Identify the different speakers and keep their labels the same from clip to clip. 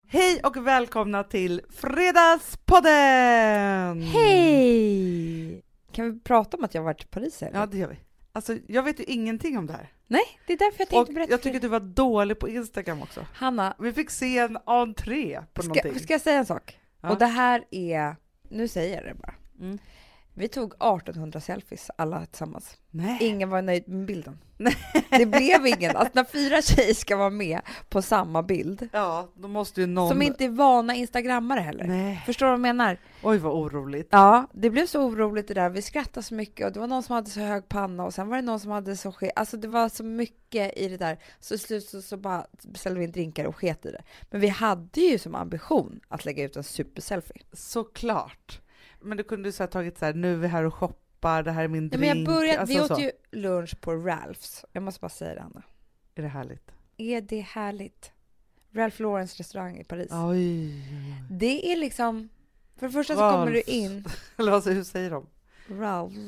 Speaker 1: Hej och välkomna till Fredagspodden!
Speaker 2: Hej! Kan vi prata om att jag har varit i Paris? Eller?
Speaker 1: Ja, det gör vi. Alltså, jag vet ju ingenting om det här.
Speaker 2: Nej, det är därför jag tänkte berätta.
Speaker 1: Jag tycker att du var dålig på Instagram också.
Speaker 2: Hanna,
Speaker 1: Vi fick se en entré på någonting.
Speaker 2: ska jag säga en sak?
Speaker 1: Ja.
Speaker 2: Och det här är, nu säger jag det bara.
Speaker 1: Mm.
Speaker 2: Vi tog 1800 selfies alla tillsammans.
Speaker 1: Nej.
Speaker 2: Ingen var nöjd med bilden.
Speaker 1: Nej.
Speaker 2: Det blev ingen. Alltså när 4 tjejer ska vara med på samma bild.
Speaker 1: Ja, då måste ju någon...
Speaker 2: Som inte är vana instagrammare heller.
Speaker 1: Nej.
Speaker 2: Förstår du vad jag menar?
Speaker 1: Oj, vad oroligt.
Speaker 2: Ja, det blev så oroligt det där. Vi skrattade så mycket och det var någon som hade så hög panna och sen var det någon som hade så alltså det var så mycket i det där. Så i slut så bara beställde vi en drinkar och sket i det. Men vi hade ju som ambition att lägga ut en superselfie.
Speaker 1: Såklart. Men du kunde ju så här tagit så här, nu är vi här och shoppar, det här är min
Speaker 2: Ja,
Speaker 1: drink.
Speaker 2: men jag började,
Speaker 1: alltså,
Speaker 2: vi åt
Speaker 1: så.
Speaker 2: ju lunch på Ralphs. Jag måste bara säga det, Anna.
Speaker 1: Är det härligt?
Speaker 2: Är det härligt? Ralph Laurens restaurang i Paris.
Speaker 1: Oj.
Speaker 2: Det är liksom, för det första så kommer du in.
Speaker 1: Eller vad, hur säger de?
Speaker 2: Ralph.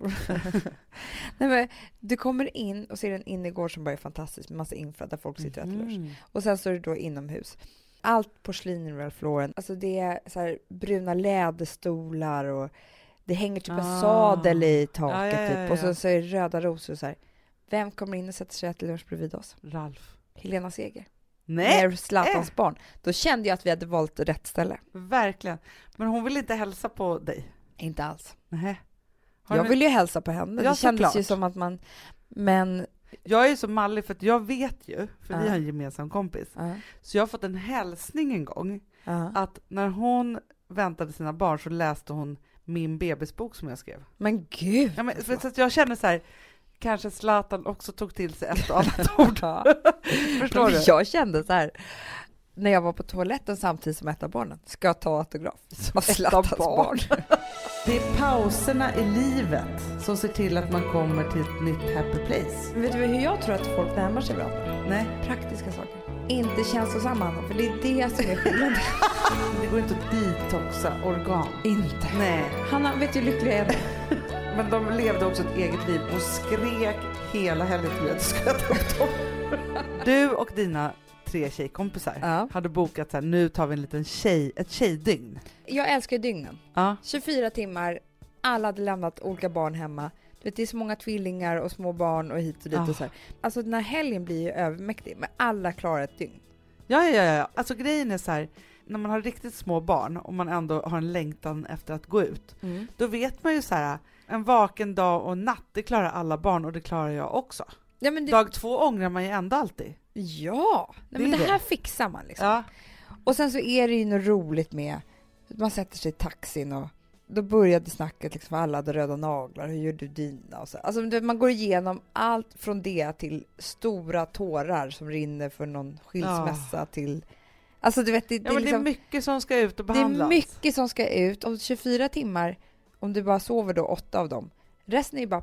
Speaker 2: Nej, men du kommer in och ser en innergård som bara är fantastisk med massa infra där folk sitter och äter lunch. Och sen står du då inomhus. Allt porslin i Ralph Lauren. Alltså det är så här bruna läderstolar och det hänger typ en sadel i taket typ. Och så är det röda rosor och så här. Vem kommer in och sätter sig och äter lunch bredvid oss?
Speaker 1: Ralf.
Speaker 2: Helena Seger.
Speaker 1: Nej.
Speaker 2: Med Zlatans barn. Då kände jag att vi hade valt rätt ställe.
Speaker 1: Verkligen. Men hon vill inte hälsa på dig.
Speaker 2: Inte alls.
Speaker 1: Nej.
Speaker 2: Jag vill ju hälsa på henne.
Speaker 1: Ja,
Speaker 2: det kändes
Speaker 1: såklart.
Speaker 2: ju som att man... Men...
Speaker 1: Jag är så mallig för att jag vet ju, för vi har en gemensam kompis. Så jag har fått en hälsning en gång. Att när hon väntade sina barn så läste hon min bebisbok som jag skrev.
Speaker 2: Men gud!
Speaker 1: Ja, men, för att jag känner så här, kanske Zlatan också tog till sig ett annat ord. Förstår du?
Speaker 2: Jag kände så här, när jag var på toaletten samtidigt som ett av barnen, ska jag ta autograf av Zlatans barn.
Speaker 1: Det är pauserna i livet som ser till att man kommer till ett nytt happy place.
Speaker 2: Vet du hur jag tror att folk närmar sig varandra?
Speaker 1: Nej.
Speaker 2: Praktiska saker. Inte känslosamma, Hanna, för det är det som är skillnaden.
Speaker 1: Det går inte att detoxa organ.
Speaker 2: Inte.
Speaker 1: Nej.
Speaker 2: Hanna, vet du hur lycklig jag är?
Speaker 1: Men de levde också ett eget liv och skrek hela helgen till mig att du ska äta upp dem. Du och dina 3 tjejkompisar hade bokat så här, nu tar vi en liten ett tjejdygn.
Speaker 2: Jag älskar dygnen. 24 timmar, alla hade lämnat olika barn hemma. Du vet, det är så många tvillingar och små barn och hit och dit och så här. Alltså den här helgen blir ju övermäktig, men alla klarar ett dygn.
Speaker 1: Ja. Alltså grejen är så här, när man har riktigt små barn och man ändå har en längtan efter att gå ut, då vet man ju så här, en vaken dag och natt, det klarar alla barn och det klarar jag också.
Speaker 2: Ja, men
Speaker 1: Dag 2 ångrar man ju ändå alltid.
Speaker 2: Ja, men det här fixar man liksom. Ja. Och sen så är det ju något roligt med att man sätter sig i taxin och då började snacket liksom, alla hade röda naglar, hur gör du dina? Och så. Alltså man går igenom allt från det till stora tårar som rinner för någon skilsmässa till... Alltså du vet, det
Speaker 1: men det är mycket som ska ut och behandlas.
Speaker 2: Det är mycket som ska ut. Och 24 timmar, om du bara sover då 8 av dem. Resten är ju bara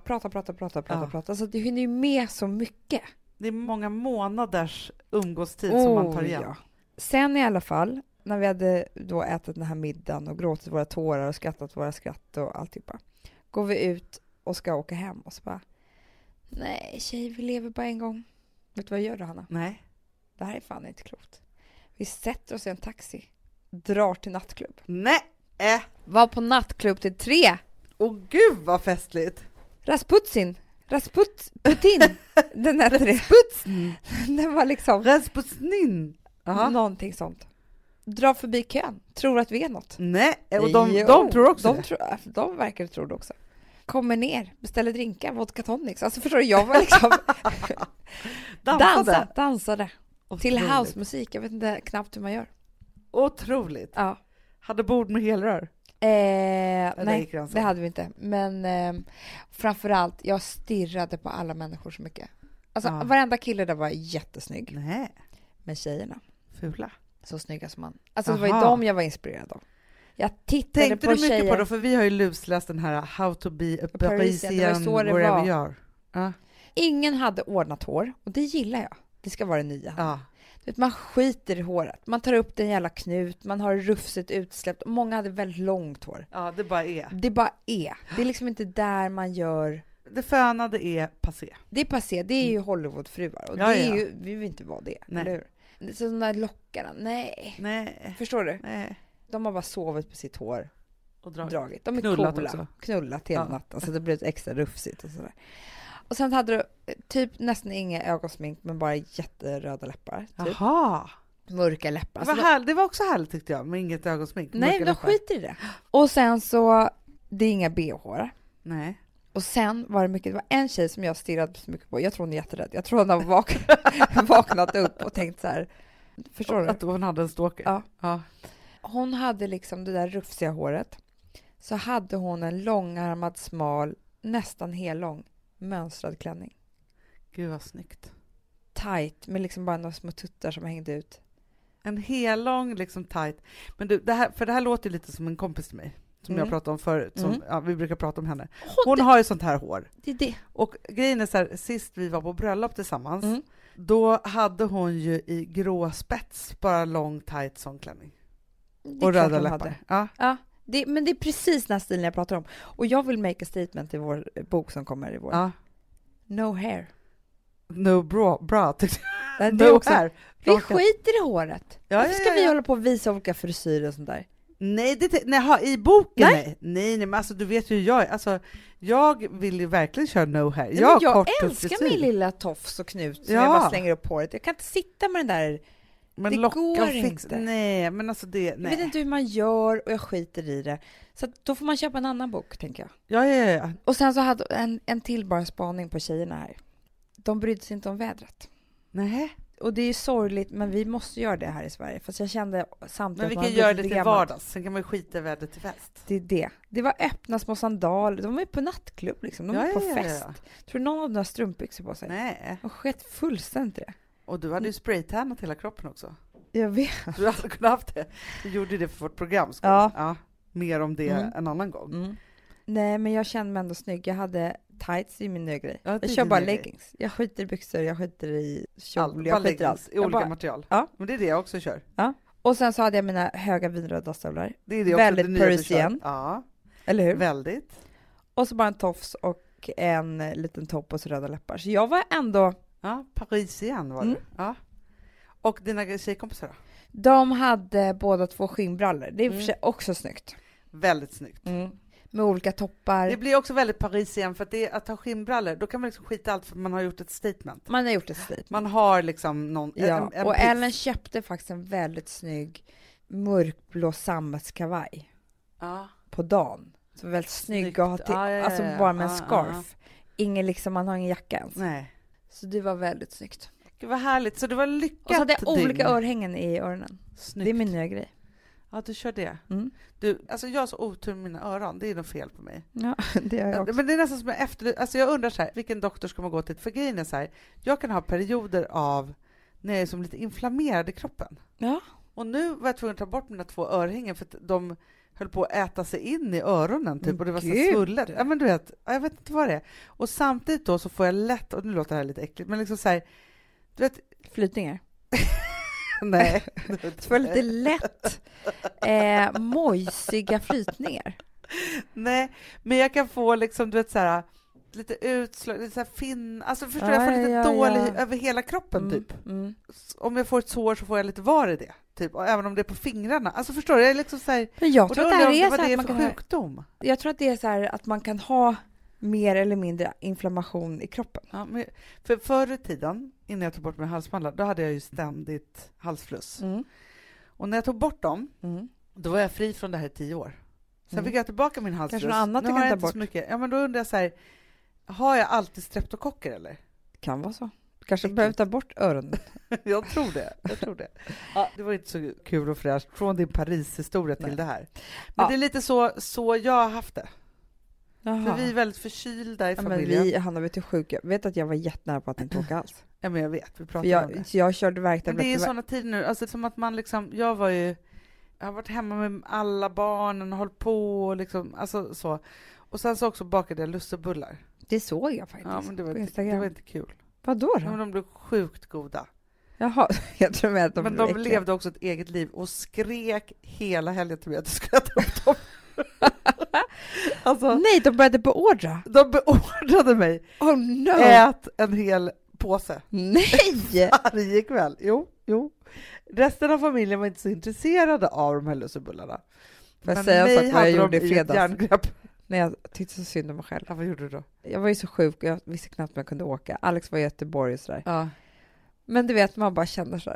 Speaker 2: prata. Så det hinner ju med så mycket.
Speaker 1: Det är många månaders umgåstid som man tar igen. Ja.
Speaker 2: Sen i alla fall, när vi hade då ätit den här middagen och gråtit våra tårar och skrattat våra skratt och alltihopa, går vi ut och ska åka hem och så bara, nej tjej, vi lever bara en gång. Vet du vad jag gör då, Hanna?
Speaker 1: Nej.
Speaker 2: Det här är fan inte klokt. Vi sätter oss i en taxi, drar till nattklubb.
Speaker 1: Nej!
Speaker 2: Var på nattklubb till 3.
Speaker 1: Åh gud vad festligt!
Speaker 2: Rasputin. Den hette det. Den var liksom...
Speaker 1: Rasputin.
Speaker 2: Någonting sånt. Dra förbi kön. Tror att vi är något.
Speaker 1: Nej, och de tror också
Speaker 2: de verkar tro det också. Kommer ner, beställer drinkar, vodka tonics. Alltså förstår du, jag var liksom... dansade. Otroligt. Till housemusik. Jag vet inte knappt hur man gör.
Speaker 1: Otroligt.
Speaker 2: Ja.
Speaker 1: Hade bord med helrör?
Speaker 2: Nej, det hade vi inte. Men framförallt, jag stirrade på alla människor så mycket. Alltså varenda kille där var jättesnygg.
Speaker 1: Nej.
Speaker 2: Men tjejerna.
Speaker 1: Fula.
Speaker 2: Så snygga som man. Alltså det var ju dem jag var inspirerad av. Jag tittade
Speaker 1: tänkte
Speaker 2: på
Speaker 1: du mycket
Speaker 2: tjejer.
Speaker 1: På det? För vi har ju lusläst den här How to be a Parisian wherever you are.
Speaker 2: Ingen hade ordnat hår. Och det gillar jag. Det ska vara det nya. Man skiter i håret. Man tar upp den jävla knut. Man har rufsigt utsläppt. Och många hade väldigt långt hår.
Speaker 1: Ja, det bara är.
Speaker 2: Det är liksom inte där man gör...
Speaker 1: Det fönade är passé.
Speaker 2: Det är passé. Det är ju Hollywoodfruar. Och det är ju, vi vill inte vara det. Eller hur? sådana lockarna, nej. Förstår du?
Speaker 1: Nej.
Speaker 2: De har bara sovit på sitt hår
Speaker 1: Och
Speaker 2: dragit. De är
Speaker 1: knullat
Speaker 2: coola.
Speaker 1: också.
Speaker 2: Knullat hela natten. Alltså det blev extra rufsigt och sådär. Och sen hade du typ nästan inga ögonsmink, men bara jätteröda läppar. Typ.
Speaker 1: Jaha.
Speaker 2: Mörka läppar.
Speaker 1: Det var också härligt tyckte jag, med inget ögonsmink.
Speaker 2: Nej, de skiter i det. Och sen så, det är inga BH.
Speaker 1: Nej.
Speaker 2: Och sen var det var en tjej som jag stirrade så mycket på. Jag tror hon är jätterädd. Jag tror hon har vaknat upp och tänkt så här. Förstår du?
Speaker 1: Att hon hade en stalker.
Speaker 2: Ja. Hon hade liksom det där rufsiga håret. Så hade hon en långärmad, smal, nästan hellång mönstrad klänning.
Speaker 1: Gud vad snyggt.
Speaker 2: Tight, med liksom bara några små tuttar som hängde ut.
Speaker 1: En hellång, liksom tight. Men du, det här låter lite som en kompis till mig. Som jag pratade om förut. Vi brukar prata om henne. Hon har ju sånt här hår.
Speaker 2: Det är det.
Speaker 1: Och grejen är så här, sist vi var på bröllop tillsammans. Då hade hon ju i grå spets bara lång, tight sån klänning. Och röda läppar.
Speaker 2: Ja. Men det är precis den här stilen jag pratar om. Och jag vill make a statement i vår bok som kommer i vår.
Speaker 1: Ja.
Speaker 2: No hair.
Speaker 1: No bra.
Speaker 2: Det är också, hair. Vi skiter i håret. Varför ska vi hålla på och visa olika frisyrer och sånt där?
Speaker 1: Nej, i boken nej, men alltså du vet ju hur jag är. Alltså, jag vill ju verkligen köra no hair.
Speaker 2: Jag älskar min lilla tofs och knut som jag bara slänger upp håret. Jag kan inte sitta med den där.
Speaker 1: Men
Speaker 2: det går inte.
Speaker 1: Nej, men alltså det. Nej.
Speaker 2: Jag vet inte hur man gör och jag skiter i det. Så då får man köpa en annan bok, tänker jag.
Speaker 1: Ja.
Speaker 2: Och sen så hade en till bara spaning på tjejerna här. De brydde sig inte om vädret.
Speaker 1: Nej.
Speaker 2: Och det är sorgligt, men vi måste göra det här i Sverige. Fast jag kände samtidigt
Speaker 1: men vi kan göra det till vardags. Sen kan man skita i vädret till fest.
Speaker 2: Det är det. Det var öppna små sandaler. De var ju på nattklubb liksom. De var på fest. Ja. Tror du någon av dem har strumpbyxor på sig?
Speaker 1: Nej.
Speaker 2: Och skett fullständigt det.
Speaker 1: Och du hade ju spraytannat hela kroppen också.
Speaker 2: Jag vet.
Speaker 1: Du hade kunnat haft det. Du gjorde det för vårt program. Ja. Mer om det en annan gång.
Speaker 2: Nej, men jag kände mig ändå snygg. Jag hade tights i min nya grej. Jag kör bara leggings. Jag skiter i byxor, jag skiter i kjol, jag skiter i allt.
Speaker 1: I olika material. Ja. Men det är det jag också kör.
Speaker 2: Ja. Och sen så hade jag mina höga vinröda stövlar.
Speaker 1: Det är det
Speaker 2: väldigt
Speaker 1: också,
Speaker 2: Parisian.
Speaker 1: Ja.
Speaker 2: Eller hur?
Speaker 1: Väldigt.
Speaker 2: Och så bara en tofs och en liten topp och så röda läppar. Så jag var ändå...
Speaker 1: Ja, Parisian var det. Ja. Och dina tjejkompisar då?
Speaker 2: De hade båda 2 skinnbrallor. Det är för sig också snyggt.
Speaker 1: Väldigt snyggt.
Speaker 2: Med olika toppar.
Speaker 1: Det blir också väldigt Parisian för att det är att ha skinnbrallor. Då kan man liksom skita allt för man har gjort ett statement.
Speaker 2: Man har gjort ett statement.
Speaker 1: Man har liksom någon...
Speaker 2: Ja, och Ellen köpte faktiskt en väldigt snygg mörkblå sammetskavaj. På dagen. Så väldigt snygg att ha till, alltså bara med en scarf. Ingen liksom, man har ingen jacka ens.
Speaker 1: Nej.
Speaker 2: Så det var väldigt snyggt.
Speaker 1: Det var härligt, så det var lyckat.
Speaker 2: Och så hade jag olika örhängen i öronen.
Speaker 1: Snyggt.
Speaker 2: Det är min nya grej.
Speaker 1: Ja, du kör det. Du, alltså jag har så otur med mina öron. Det är nog fel på mig.
Speaker 2: Ja, det har jag också.
Speaker 1: Men det är nästan som jag undrar så här, vilken doktor ska man gå till? För grejen är så här, jag kan ha perioder av när jag är som lite inflammerad i kroppen.
Speaker 2: Ja.
Speaker 1: Och nu var jag tvungen att ta bort mina 2 örhängen för att de höll på att äta sig in i öronen typ, och det var så svullet. Ja, men du vet, jag vet inte vad det är. Och samtidigt då så får jag lätt, och nu låter det här lite äckligt, men liksom så här, du vet,
Speaker 2: flytningar.
Speaker 1: Nej.
Speaker 2: Det var lite lätt mojsiga flytningar.
Speaker 1: Nej, men jag kan få liksom, du vet så här, lite utslag, lite så här alltså förstår jag får lite dålig över hela kroppen typ. Om jag får ett sår så får jag lite var i det typ, och även om det är på fingrarna. Alltså förstår du, jag är liksom så här,
Speaker 2: men jag tror att det är så
Speaker 1: att
Speaker 2: man kan
Speaker 1: sjukdom.
Speaker 2: Jag tror att det är så här att man kan ha mer eller mindre inflammation i kroppen.
Speaker 1: Ja, men för förr i tiden, innan jag tog bort mina halsmandlar, då hade jag ju ständigt halsfluss. Och när jag tog bort dem, då var jag fri från det här i 10 år. Sen fick jag tillbaka min halsfluss.
Speaker 2: Kanske något annat
Speaker 1: nu har jag inte
Speaker 2: bort.
Speaker 1: Så mycket. Ja, men då undrar jag så här, har jag alltid streptokocker eller?
Speaker 2: Kan vara så. Kanske behöver ta bort öronen.
Speaker 1: Jag tror det. Ja, det var inte så kul och fräscht från din Paris-historia till det här. Men det är lite så jag har haft det.
Speaker 2: Jaha.
Speaker 1: För vi är väldigt förkylda i familjen.
Speaker 2: Men vi, Hanna, vet du sjuk? Jag vet att jag var jättenära på att inte åka alls.
Speaker 1: Ja, men jag vet. Vi pratar om det.
Speaker 2: Jag körde verkligen.
Speaker 1: Men det är sådana tider nu. Alltså som att man liksom, jag har varit hemma med alla barnen och hållit på och liksom, alltså så. Och sen så också bakade jag lussebullar.
Speaker 2: Det såg jag faktiskt.
Speaker 1: Ja, men det var inte kul.
Speaker 2: Vad då?
Speaker 1: Ja, men de blev sjukt goda.
Speaker 2: Jaha, jag tror med att de
Speaker 1: men
Speaker 2: blev
Speaker 1: de
Speaker 2: äckliga.
Speaker 1: levde också ett eget liv och skrek hela helgen till mig att jag skulle äta upp dem. Alltså,
Speaker 2: nej, de började beordra.
Speaker 1: De beordrade mig.
Speaker 2: Oh no.
Speaker 1: Ät en hel påse.
Speaker 2: Nej!
Speaker 1: Varje kväll. Jo. Resten av familjen var inte så intresserade av de här lussebullarna.
Speaker 2: Får jag säga en sak vad jag gjorde i fredags?
Speaker 1: Nej,
Speaker 2: jag tyckte så synd om mig själv.
Speaker 1: Ja, vad gjorde du då?
Speaker 2: Jag var ju så sjuk och jag visste knappt om jag kunde åka. Alex var i Göteborg och sådär.
Speaker 1: Ja.
Speaker 2: Men du vet, man bara känner så här.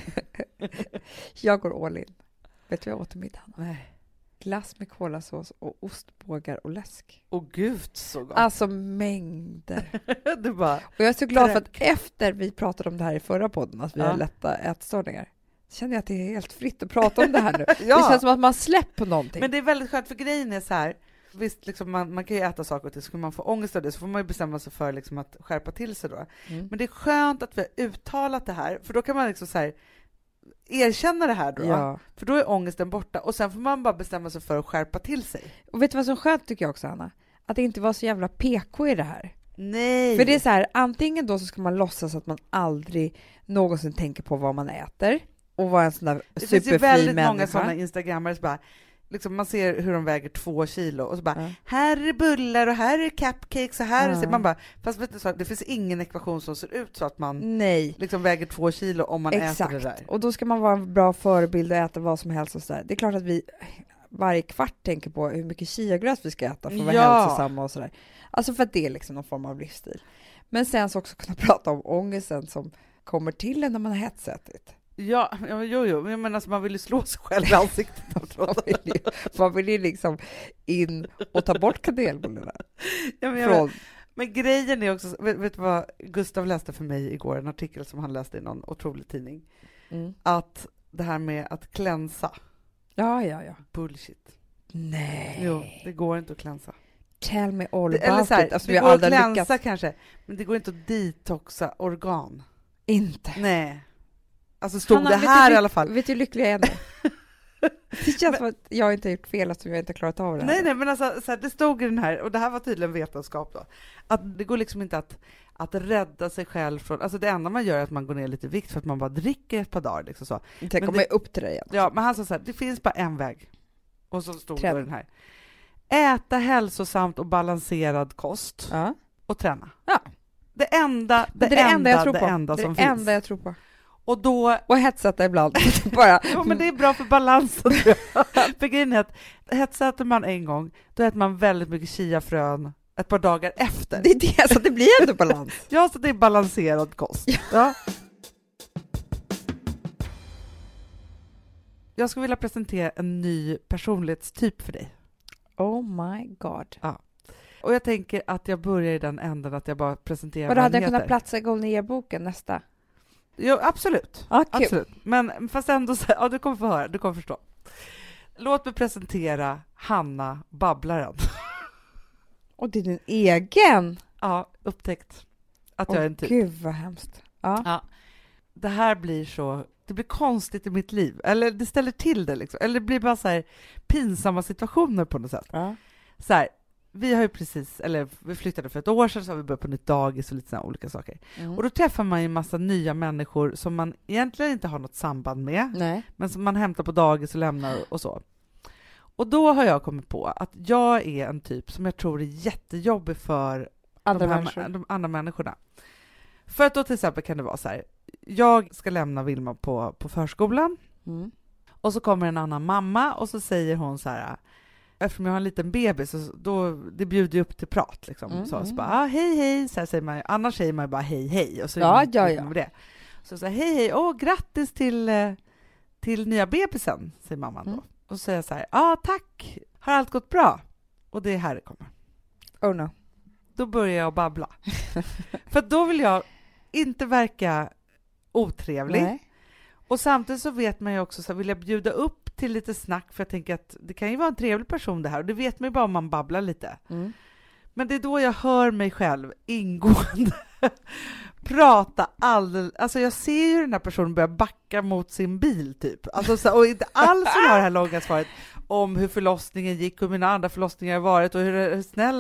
Speaker 2: Jag går all in. Vet du vad jag åt till middagen?
Speaker 1: Nej.
Speaker 2: Glass med kolasås och ostbågar och läsk.
Speaker 1: Åh gud, så gott.
Speaker 2: Alltså mängder.
Speaker 1: Du bara,
Speaker 2: och jag är så glad för att efter vi pratade om det här i förra podden, att vi har lätta ätstörningar, känner jag att det är helt fritt att prata om det här nu. Det känns som att man släpper på någonting.
Speaker 1: Men det är väldigt skönt, för grejen är så här. Visst, liksom man kan ju äta saker och ting, så kan man få ångest av det, så får man ju bestämma sig för liksom att skärpa till sig då. Men det är skönt att vi har uttalat det här, för då kan man liksom så här erkänna det här då. Ja. För då är ångesten borta, och sen får man bara bestämma sig för att skärpa till sig.
Speaker 2: Och vet du vad som är skönt tycker jag också, Anna? Att det inte var så jävla PK i det här.
Speaker 1: Nej.
Speaker 2: För det är så här, antingen då så ska man låtsas att man aldrig någonsin tänker på vad man äter och vara en sån där superfri människa. Det finns ju väldigt många sådana instagrammare som bara liksom, man ser hur de väger 2 kilo och så bara, här är bullar och här är cupcakes och här är man bara, fast vet du så, det finns ingen ekvation som ser ut så att man liksom väger 2 kilo om man äter det där. Och då ska man vara en bra förebild och äta vad som helst och så där. Det är klart att vi varje kvart tänker på hur mycket chiagröt vi ska äta för att vara hälsosamma och sådär. Alltså för att det är liksom någon form av livsstil. Men sen så också kunna prata om ångesten som kommer till en när man har hetsätit.
Speaker 1: Ja, jo, men alltså man vill ju slå sig själv i ansiktet.
Speaker 2: Man vill ju liksom in och ta bort kanelbullarna.
Speaker 1: Men grejen är också, vet du vad Gustav läste för mig igår, en artikel som han läste i någon otrolig tidning. Att det här med att klänsa.
Speaker 2: Ja.
Speaker 1: Bullshit.
Speaker 2: Nej.
Speaker 1: Jo, det går inte att klänsa.
Speaker 2: Tell me all about
Speaker 1: eller så här,
Speaker 2: it. Alltså,
Speaker 1: det går att klänsa kanske, men det går inte att detoxa organ.
Speaker 2: Inte.
Speaker 1: Nej. Alltså stod Hanna, det här i alla fall.
Speaker 2: Vet du hur lycklig jag är nu? Det känns som att jag inte har gjort fel, eftersom jag inte har klarat av det här.
Speaker 1: Nej, men alltså, så här, det stod i den här, och det här var tydligen vetenskap då, att det går liksom inte att rädda sig själv från, alltså det enda man gör är att man går ner lite i vikt för att man bara dricker ett par dagar liksom så.
Speaker 2: Det kommer upp till det igen.
Speaker 1: Ja, men han sa så här, det finns bara en väg. Och så stod det den här. Äta hälsosamt och balanserad kost och träna.
Speaker 2: Ja.
Speaker 1: Det enda som finns.
Speaker 2: Det enda jag tror på.
Speaker 1: Och
Speaker 2: hetsäta ibland. Bara.
Speaker 1: Ja, men det är bra för balansen. För grejen är att hetsäter man en gång, då äter man väldigt mycket chiafrön ett par dagar efter.
Speaker 2: Det är det, så det blir ändå balans.
Speaker 1: Ja, så det är balanserad kost. Ja. Jag skulle vilja presentera en ny personlighetstyp för dig.
Speaker 2: Oh my god.
Speaker 1: Ja. Och jag tänker att jag börjar i den änden att jag bara presenterar
Speaker 2: vad hade jag kunnat platsa i Golden Year-boken nästa?
Speaker 1: Jo, absolut. Absolut. Men fast ändå så, ja, du kommer få höra, du kommer förstå. Låt mig presentera Hanna Babblaren.
Speaker 2: Och det är din egen?
Speaker 1: Ja, upptäckt att jag är en typ.
Speaker 2: Gud vad hemskt. Ja.
Speaker 1: Det här blir så, det blir konstigt i mitt liv. Eller det ställer till det liksom. Eller det blir bara så här pinsamma situationer på något sätt.
Speaker 2: Ja.
Speaker 1: Så här, vi har ju precis, eller vi flyttade för ett år sedan, så har vi börjat på nytt dagis och lite sådana olika saker. Och då träffar man ju en massa nya människor som man egentligen inte har något samband med.
Speaker 2: Nej.
Speaker 1: Men som man hämtar på dagis och lämnar och så. Och då har jag kommit på att jag är en typ som jag tror är jättejobbig för de andra människorna. För att då till exempel kan det vara så här, jag ska lämna Vilma på förskolan. Och så kommer en annan mamma och så säger hon så här, eftersom jag har en liten bebis, så då, det bjuder ju upp till prat liksom. Så bara, hej, så här säger man, annars säger man bara hej, och så
Speaker 2: ja.
Speaker 1: Det. Så här, hej, grattis till nya bebisen, säger mamman då. Och så säger jag så här, tack, har allt gått bra? Och det är här det kommer.
Speaker 2: Oh no.
Speaker 1: Då börjar jag babbla. För då vill jag inte verka otrevlig.
Speaker 2: Nej.
Speaker 1: Och samtidigt så vet man ju också, så vill jag bjuda upp till lite snack, för jag tänker att det kan ju vara en trevlig person det här, och det vet man ju bara om man babblar lite. Men det är då jag hör mig själv ingående prata alldeles, alltså jag ser ju den här personen börja backa mot sin bil typ, alltså så, och inte alls har det här långa svaret om hur förlossningen gick och mina andra förlossningar har varit och hur snäll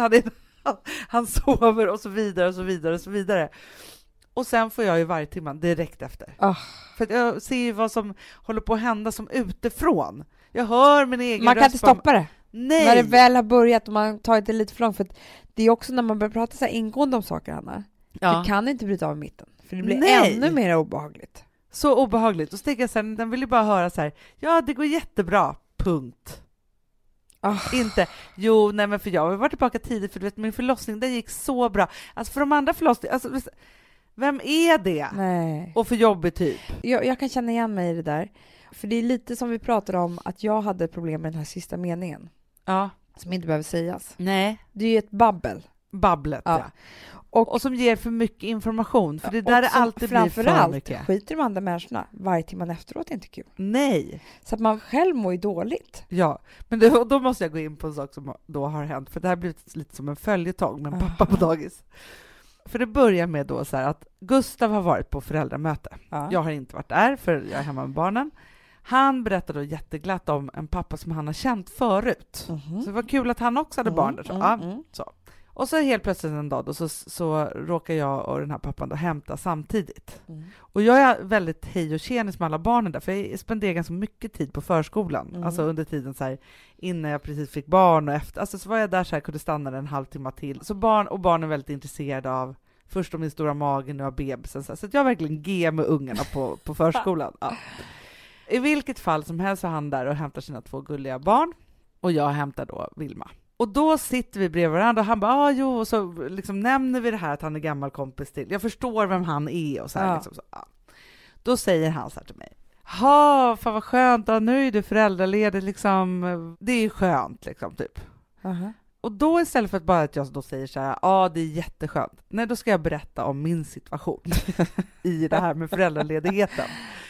Speaker 1: han sover och så vidare och så vidare och så vidare. Och sen får jag ju varje timme direkt efter. För att jag ser ju vad som håller på att hända som utifrån. Jag hör min egen
Speaker 2: man kan inte stoppa det.
Speaker 1: Nej.
Speaker 2: När det väl har börjat och man tar det lite för långt. För att det är också när man börjar prata så här ingående om saker, Anna. Du kan inte bryta av i mitten. För det blir ännu mer obehagligt.
Speaker 1: Så obehagligt. Och så tänker jag sen, den vill ju bara höra så här, ja det går jättebra, punkt. Inte, nej men för jag var tillbaka tidigt, för du vet min förlossning, den gick så bra. Alltså för de andra förlossningar, alltså vem är det?
Speaker 2: Nej.
Speaker 1: Och för jobbig typ.
Speaker 2: Jag kan känna igen mig i det där. För det är lite som vi pratade om, att jag hade problem med den här sista meningen.
Speaker 1: Ja.
Speaker 2: Som inte behöver sägas.
Speaker 1: Nej.
Speaker 2: Det är ju ett babbel.
Speaker 1: Babblet, ja. Och som ger för mycket information. För det där är alltid blir för mycket.
Speaker 2: Skiter de andra människorna varje timman efteråt är inte kul.
Speaker 1: Nej.
Speaker 2: Så att man själv mår ju dåligt.
Speaker 1: Ja, men då måste jag gå in på en sak som då har hänt. För det här har blivit lite som en följetong med en pappa på dagis. För det börjar med då så här att Gustav har varit på föräldramöte. Jag har inte varit där för jag är hemma med barnen. Han berättade då jätteglatt om en pappa som han har känt förut. Så det var kul att han också hade barn där. Så. Och så helt plötsligt en dag då, så råkar jag och den här pappan då hämta samtidigt. Och jag är väldigt hej och tjenis med alla barnen där, för jag spenderar ganska mycket tid på förskolan. Alltså under tiden så här, innan jag precis fick barn och efter. Alltså så var jag där så här, kunde stanna en halvtimme till. Så barn är väldigt intresserade av först om min stora mage, nu av bebisen. Så att jag verkligen G med ungarna på förskolan. Ja. I vilket fall som helst så är han där och hämtar sina 2 gulliga barn. Och jag hämtar då Vilma. Och då sitter vi bredvid varandra och han bara, och så liksom nämner vi det här att han är gammal kompis till. Jag förstår vem han är och så här. Liksom, så. Då säger han så här till mig. Fan vad skönt, nu är du föräldraledig liksom. Det är skönt liksom typ. Och då istället för att bara att jag då säger så här, det är jätteskönt. Nej, då ska jag berätta om min situation i det här med föräldraledigheten.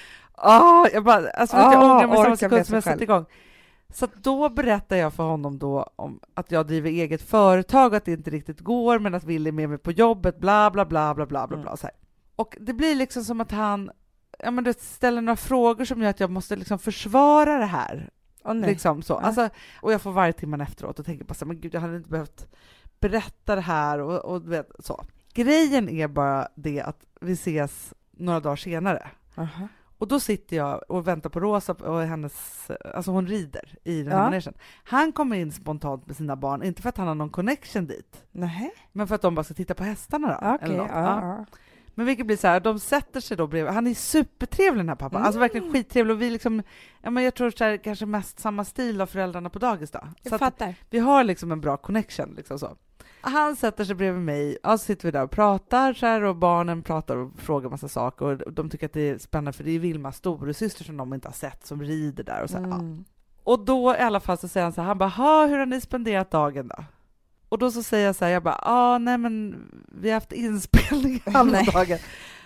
Speaker 1: Jag bara, alltså jag ångrar mig samma sekund som jag satt igång. Så då berättar jag för honom då om att jag driver eget företag, att det inte riktigt går, men att Willy är med mig på jobbet, bla bla bla bla bla bla bla så här. Och det blir liksom som att han ställer några frågor som gör att jag måste liksom försvara det här. Liksom så. Alltså, och jag får varje timman efteråt och tänker bara så här, men gud, jag hade inte behövt berätta det här och vet, så. Grejen är bara det att vi ses några dagar senare. Och då sitter jag och väntar på Rosa och hennes, alltså hon rider i den här manegen. Han kommer in spontant med sina barn, inte för att han har någon connection dit. Men för att de bara ska titta på hästarna då. Eller men vilket blir så här, de sätter sig då bredvid. Han är supertrevlig den här pappa. Alltså verkligen skittrevlig. Och vi liksom, jag tror så här, kanske mest samma stil av föräldrarna på dagis då.
Speaker 2: Jag fattar.
Speaker 1: Vi har liksom en bra connection liksom så. Han sätter sig bredvid mig och så sitter vi där och pratar så här, och barnen pratar och frågar massa saker och de tycker att det är spännande för det är Vilmas storasyster som de inte har sett som rider där och så här, Och då i alla fall så säger han så här, han bara, hur har ni spenderat dagen då? Och då så säger jag så här, jag bara, nej men vi har haft inspelning alla dagen.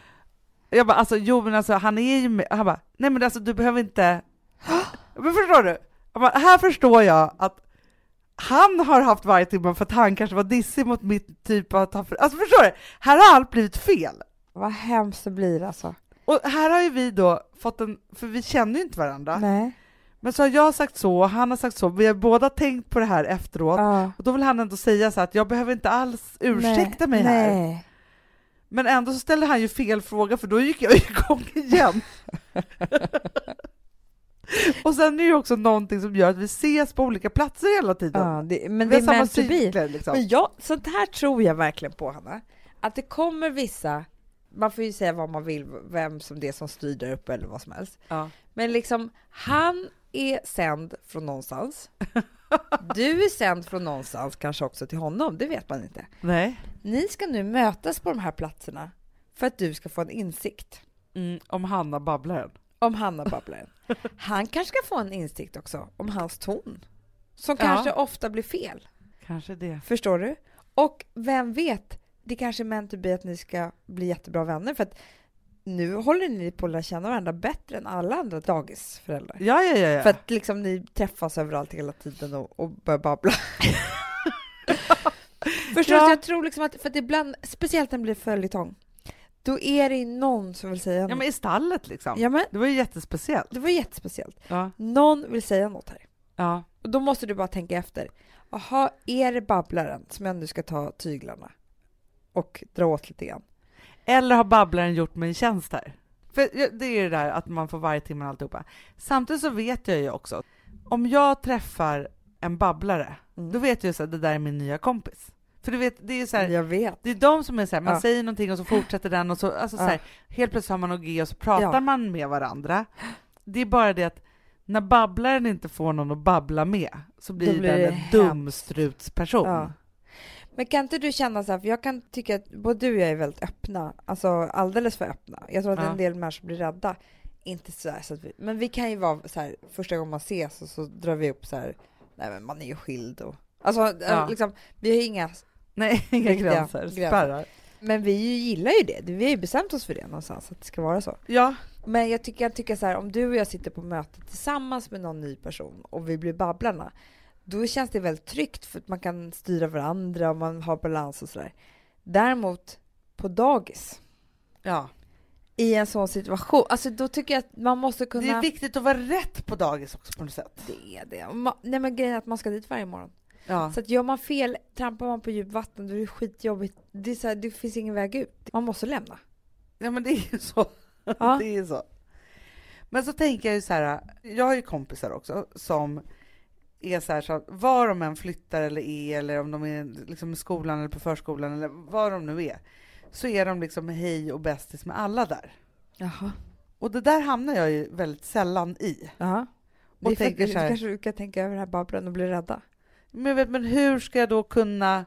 Speaker 1: Jag bara, han är ju med, han bara, nej men alltså du behöver inte, men förstår du? Jag bara, här förstår jag att han har haft varje timme för att han kanske var dissig mot mitt typ av alltså förstår du? Här har allt blivit fel.
Speaker 2: Vad hemskt det blir alltså.
Speaker 1: Och här har ju vi då fått för vi känner ju inte varandra.
Speaker 2: Nej.
Speaker 1: Men så har jag sagt så, han har sagt så. Vi har båda tänkt på det här efteråt. Och då vill han ändå säga så att jag behöver inte alls ursäkta mig här. Men ändå så ställde han ju fel fråga, för då gick jag igång igen. Och sen är det också någonting som gör att vi ses på olika platser hela tiden.
Speaker 2: Men det är meant to be.
Speaker 1: Liksom.
Speaker 2: Men sånt här tror jag verkligen på, Hanna. Att det kommer vissa, man får ju säga vad man vill, vem som det som styr där uppe eller vad som helst. Men liksom, han är sänd från någonstans. Du är sänd från någonstans, kanske också till honom, det vet man inte.
Speaker 1: Nej.
Speaker 2: Ni ska nu mötas på de här platserna för att du ska få en insikt.
Speaker 1: Om Hanna Babblaren.
Speaker 2: Om Hanna Babblaren. Han kanske ska få en insikt också om hans ton. Som kanske ofta blir fel.
Speaker 1: Kanske det.
Speaker 2: Förstår du? Och vem vet, det kanske är meant to be att ni ska bli jättebra vänner. För att nu håller ni på att lära känna varandra bättre än alla andra dagisföräldrar.
Speaker 1: Ja.
Speaker 2: För att liksom ni träffas överallt hela tiden och börjar babbla. Förstår du? Jag tror liksom att, för att ibland, speciellt när det blir följetong, då är det någon som vill säga något.
Speaker 1: Ja, men i stallet liksom.
Speaker 2: Ja, men,
Speaker 1: det var ju jättespeciellt.
Speaker 2: Det var jättespeciellt. Någon vill säga något här.
Speaker 1: Ja.
Speaker 2: Och då måste du bara tänka efter. Jaha, är det babblaren som jag nu ska ta tyglarna och dra åt lite grann?
Speaker 1: Eller har babblaren gjort mig en tjänst här? För det är det där att man får varje timme alltihopa. Samtidigt så vet jag ju också, om jag träffar en babblare, då vet jag så att det där är min nya kompis. För du vet, det är så här,
Speaker 2: jag vet.
Speaker 1: Det är de som är så här, man säger någonting och så fortsätter den och så, alltså så här, helt plötsligt har man något G och så pratar man med varandra. Det är bara det att när babblaren inte får någon att babbla med så blir den en dumstrutsperson. Ja.
Speaker 2: Men kan inte du känna så här, för jag kan tycka att både du och jag är väldigt öppna, alltså alldeles för öppna. Jag tror att en del människor blir rädda. Inte så här, så att men vi kan ju vara så här, första gången man ses och så drar vi upp så här, nej men man är ju skild och alltså liksom, vi har inga
Speaker 1: gränser, spärrar.
Speaker 2: Men vi gillar ju det. Vi har ju bestämt oss för det någonstans, att det ska vara så.
Speaker 1: Ja.
Speaker 2: Men jag tycker så här, om du och jag sitter på möte tillsammans med någon ny person och vi blir babblarna, då känns det väldigt tryggt för att man kan styra varandra och man har balans och sådär. Däremot på dagis.
Speaker 1: Ja.
Speaker 2: I en sån situation. Alltså då tycker jag att man måste kunna...
Speaker 1: Det är viktigt att vara rätt på dagis också på något sätt.
Speaker 2: Det är det. Nej men grejen är att man ska dit varje morgon.
Speaker 1: Ja.
Speaker 2: Så att gör man fel, trampar man på djupt vatten, då är det skitjobbigt. Det är så här, det finns ingen väg ut. Man måste lämna.
Speaker 1: Ja men det är ju så. Ja. Det är så. Men så tänker jag ju så här, jag har ju kompisar också som är så här, så var de än flyttar eller om de är liksom i skolan eller på förskolan eller var de nu är, så är de liksom hej och bästis med alla där.
Speaker 2: Jaha.
Speaker 1: Och det där hamnar jag ju väldigt sällan i.
Speaker 2: Jaha.
Speaker 1: Och tänker så här,
Speaker 2: kanske du kan tänka över den här babblan och bli rädda.
Speaker 1: Men hur ska jag då kunna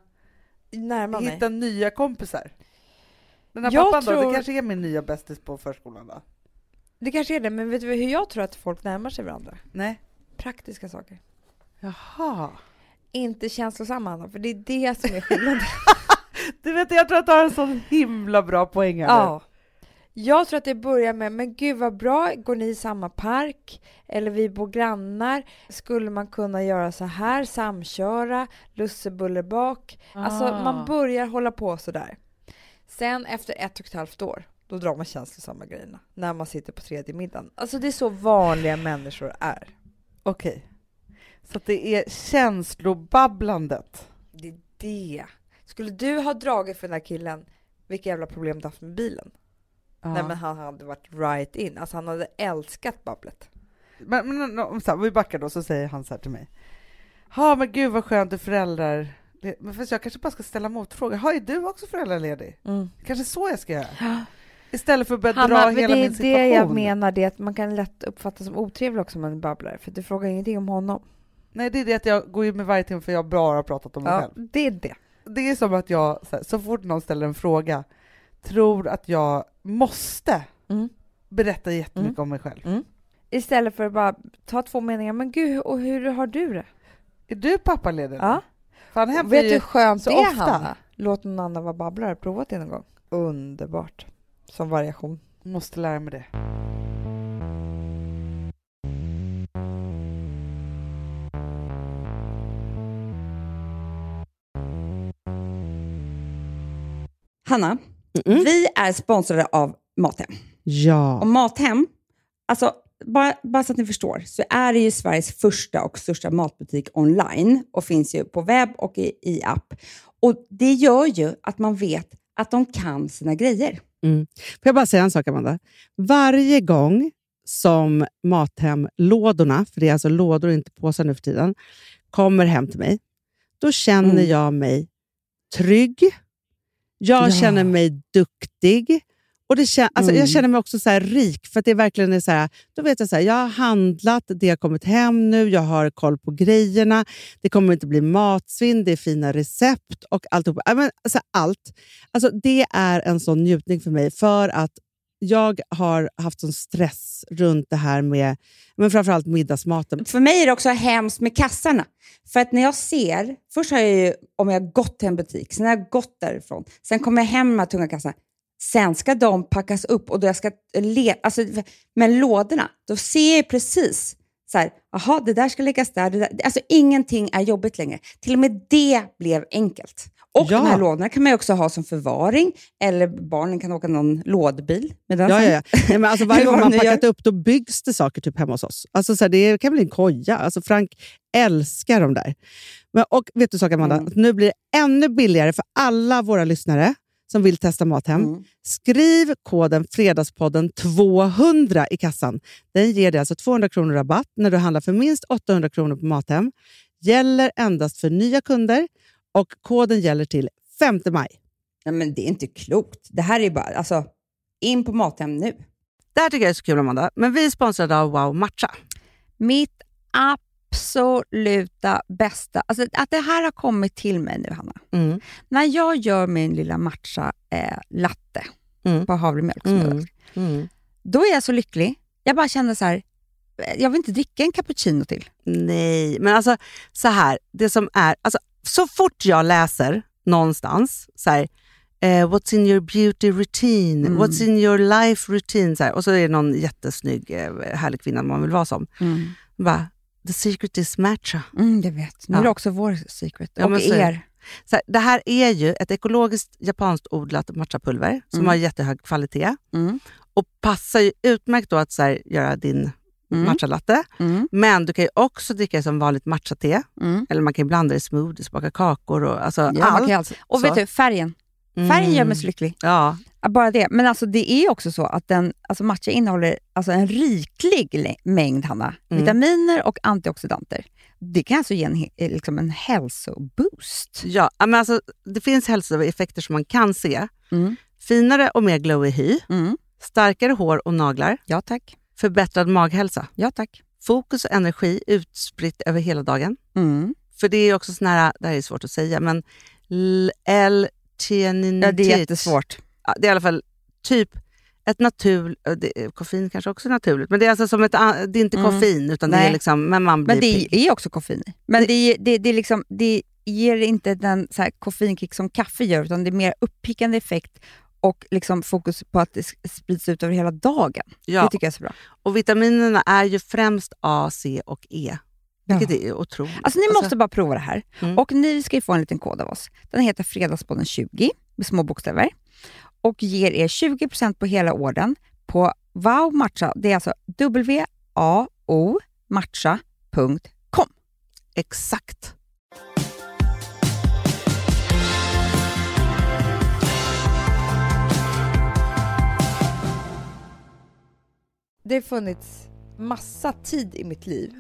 Speaker 2: hitta
Speaker 1: nya kompisar? Den här pappan då, det kanske är min nya bästis på förskolan då.
Speaker 2: Det kanske är det, men vet du hur jag tror att folk närmar sig varandra?
Speaker 1: Nej.
Speaker 2: Praktiska saker.
Speaker 1: Jaha.
Speaker 2: Inte känslosamma, Anna, för det är det som är skillnaden.
Speaker 1: Du vet, jag tror att du har en sån himla bra poäng här.
Speaker 2: Ja. Jag tror att det börjar med, men gud vad bra, går ni i samma park? Eller vi bor grannar? Skulle man kunna göra så här, samköra, lussebullerbak? Alltså man börjar hålla på så där. Sen efter 1,5 år, då drar man känslosamma grejerna. När man sitter på 3:e middagen. Alltså det är så vanliga människor är.
Speaker 1: Okej. Så att det är känslobabblandet.
Speaker 2: Det är det. Skulle du ha dragit för den här killen, vilka jävla problem du haft med bilen? Nej men han hade varit right in. Alltså han hade älskat babblet.
Speaker 1: Men om vi backar då, så säger han så här till mig. Ja men gud vad skönt du föräldrar. Men fast jag kanske bara ska ställa motfrågor. Är du också föräldraledig? Kanske så jag ska göra. Istället för att börja dra hela min situation.
Speaker 2: Det jag menar, det är att man kan lätt uppfatta som otrevlig också om man babblar. För du frågar ingenting om honom.
Speaker 1: Nej, det är det att jag går in med varje timme för jag bara har pratat om mig själv.
Speaker 2: Det är det.
Speaker 1: Det är som att jag, så fort någon ställer en fråga, tror att jag måste berätta jättemycket om mig själv.
Speaker 2: Istället för att bara ta 2 meningar. Men gud, och hur har du det?
Speaker 1: Är du pappaledig?
Speaker 2: Ja. Vet du hur skönt det är, Hanna? Låt någon annan vara babblare. Provat det någon gång. Underbart. Som variation.
Speaker 1: Måste lära mig det.
Speaker 3: Hanna, vi är sponsrade av Mathem.
Speaker 1: Ja.
Speaker 3: Och Mathem, alltså bara så att ni förstår, så är det ju Sveriges första och största matbutik online och finns ju på webb och i app. Och det gör ju att man vet att de kan sina grejer.
Speaker 4: Får jag bara säga en sak, Amanda? Varje gång som Mathem-lådorna, för det är alltså lådor och inte påsar nu för tiden, kommer hem till mig, då känner jag mig trygg. Jag känner mig duktig. Och jag känner mig också så här rik, för att det verkligen är så här, då vet jag så här, jag har handlat, det har kommit hem nu, jag har koll på grejerna, det kommer inte bli matsvinn, det är fina recept och allt. Allt. Alltså det är en sån njutning för mig, för att jag har haft sån stress runt det här med, men framförallt middagsmaten.
Speaker 3: För mig är det också hemskt med kassarna. För att när jag ser, först har jag ju, om jag har gått till en butik, sen har jag gått därifrån, sen kommer jag hem med de här tunga kassarna. Sen ska de packas upp och då jag ska med lådorna, då ser jag precis så här, aha, det där ska läggas där, det där. Alltså ingenting är jobbigt längre. Till och med det blev enkelt. Och de här lådorna kan man ju också ha som förvaring, eller barnen kan åka någon lådbil med den.
Speaker 4: Nej, men alltså varje gång man packat upp, då byggs det saker typ hemma hos oss. Alltså så här, det kan bli en koja. Alltså Frank älskar de där. Men, och vet du så, Amanda, nu blir det ännu billigare för alla våra lyssnare som vill testa Mathem. Skriv koden Fredagspodden 200 i kassan. Den ger dig alltså 200 kronor rabatt när du handlar för minst 800 kronor på Mathem. Gäller endast för nya kunder Och koden gäller till 5 maj.
Speaker 3: Nej, men det är inte klokt. Det här är bara, alltså, in på Mathem nu.
Speaker 4: Det här tycker jag är så kul, Amanda. Men vi är sponsrade av Wow Matcha.
Speaker 3: Mitt absoluta bästa. Alltså att det här har kommit till mig nu, Hanna. När jag gör min lilla matcha latte på havremjölk som jag då är jag så lycklig. Jag bara känner så här, jag vill inte dricka en cappuccino till.
Speaker 4: Nej, men alltså så här, det som är, alltså så fort jag läser någonstans så här, what's in your beauty routine, what's in your life routine, så här, och så är det någon jättesnygg härlig kvinna man vill vara som. Bara, the secret is matcha.
Speaker 3: Jag vet, nu är det också vår secret. Och er.
Speaker 4: Så här, det här är ju ett ekologiskt japanskt odlat matchapulver som har jättehög kvalitet och passar ju utmärkt då att så här, göra din matchalatte. Men du kan ju också dricka det som vanligt matchate. Eller man kan blanda det i smoothies, baka kakor och alltså allt.
Speaker 3: Och vet du, färgen gör mig så lycklig.
Speaker 4: Ja.
Speaker 3: Bara det. Men alltså det är också så att matcha innehåller alltså en riklig mängd, Hanna, vitaminer och antioxidanter. Det kan alltså ge en hälsoboost.
Speaker 4: Ja, men alltså det finns hälsoeffekter som man kan se. Finare och mer glowy hy. Starkare hår och naglar.
Speaker 3: Ja, tack.
Speaker 4: Förbättrad maghälsa.
Speaker 3: Ja, tack.
Speaker 4: Fokus och energi utspritt över hela dagen. För det är också sån här, det här är svårt att säga, men L-theaninitet.
Speaker 3: Ja, det är jättesvårt.
Speaker 4: Ja, det är i alla fall typ ett koffein kanske också är naturligt, men det är alltså som det är inte koffein utan det är liksom, men man blir
Speaker 3: det är också koffein. Men det är liksom, det ger inte den så här koffeinkick som kaffe gör, utan det är mer uppickande effekt och liksom fokus på att det sprids ut över hela dagen. Ja. Det tycker jag är så bra.
Speaker 4: Och vitaminerna är ju främst A, C och E. Vilket är otroligt.
Speaker 3: Alltså ni måste bara prova det här. Och ni ska ju få en liten kod av oss. Den heter Fredagspodden 20 med små bokstäver. Och ger er 20% på hela orden på Wow Matcha. Det är alltså WAO matcha.com.
Speaker 4: Exakt.
Speaker 2: Det har funnits massa tid i mitt liv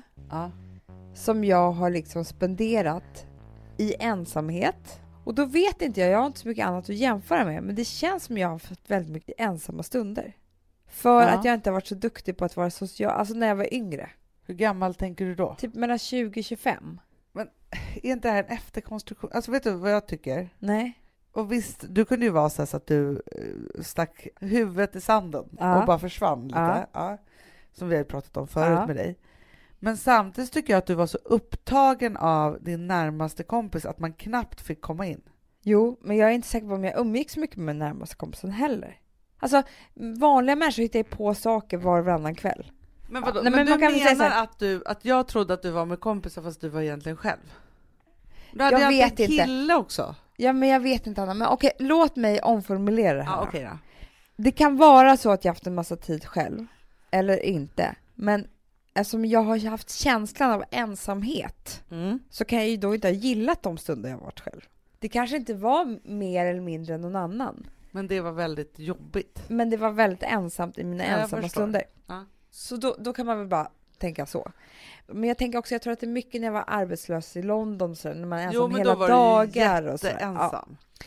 Speaker 2: som jag har liksom spenderat i ensamhet. Och då vet inte jag har inte så mycket annat att jämföra med, men det känns som jag har fått väldigt mycket ensamma stunder. För att jag inte har varit så duktig på att vara social, alltså när jag var yngre.
Speaker 1: Hur gammal tänker du då?
Speaker 2: Typ mellan 20-25.
Speaker 1: Men är inte det här en efterkonstruktion? Alltså vet du vad jag tycker?
Speaker 2: Nej.
Speaker 1: Och visst, du kunde ju vara så att du stack huvudet i sanden och bara försvann lite. Ja. Som vi har pratat om förut med dig. Men samtidigt tycker jag att du var så upptagen av din närmaste kompis att man knappt fick komma in.
Speaker 2: Jo, men jag är inte säker på om jag umgick så mycket med närmaste kompisen heller. Alltså, vanliga människor hittar ju på saker var och varannan kväll.
Speaker 1: Men vadå? Men du menar att jag trodde att du var med kompisar fast du var egentligen själv? Du hade
Speaker 2: jag vet
Speaker 1: en kille också.
Speaker 2: Ja, men jag vet inte, Anna. Men okej, låt mig omformulera det här.
Speaker 1: Ja, okej då.
Speaker 2: Det kan vara så att jag haft en massa tid själv. Eller inte. Men eftersom jag har haft känslan av ensamhet så kan jag ju då inte ha gillat de stunder jag har varit själv. Det kanske inte var mer eller mindre än någon annan.
Speaker 1: Men det var väldigt jobbigt.
Speaker 2: Men det var väldigt ensamt i mina ensamma stunder.
Speaker 1: Ja.
Speaker 2: Så då kan man väl bara tänka så. Men jag tänker också, jag tror att det är mycket när jag var arbetslös i London så när man är ensam hela dagar och så. Ja.